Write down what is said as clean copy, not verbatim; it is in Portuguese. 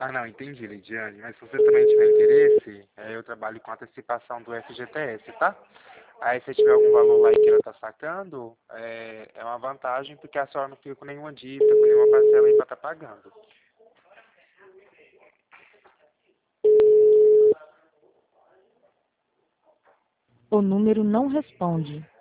Ah, não, entendi, Lidiane. Mas se você também tiver interesse, eu trabalho com antecipação do FGTS, tá? Aí se tiver algum valor lá e queira estar sacando, é uma vantagem porque a senhora não fica com nenhuma dívida, com nenhuma parcela aí para estar pagando. O número não responde.